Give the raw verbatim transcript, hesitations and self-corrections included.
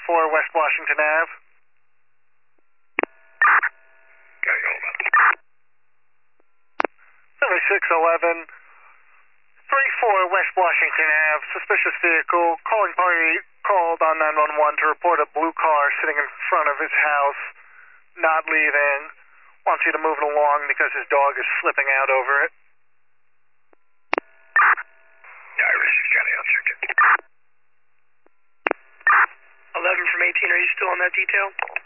four West Washington Avenue. Gotta go, man. seventy-six eleven, three four West Washington Avenue. Suspicious vehicle. Calling party called on nine one one to report a blue car sitting in front of his house, not leaving. Wants you to move it along because his dog is slipping out over it. Yeah, Iris County, I'll check it. eleven from eighteen, are you still on that detail?